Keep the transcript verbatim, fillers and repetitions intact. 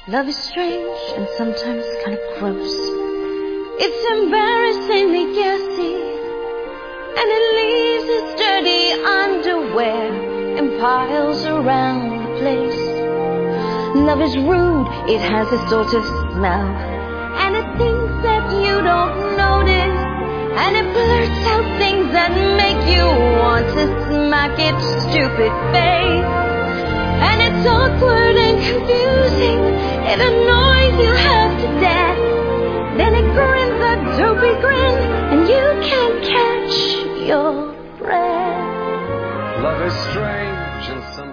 Love is strange and sometimes kind of gross. It's embarrassingly gassy, and it leaves its dirty underwear in piles around the place. Love is rude, it has a sort of smell, and it thinks that you don't notice, and it blurts out things that make you want to smack its stupid face. And it's awkward and confusing, it annoys you half to death. Then it grins a dopey grin, and you can't catch your breath. Love is strange and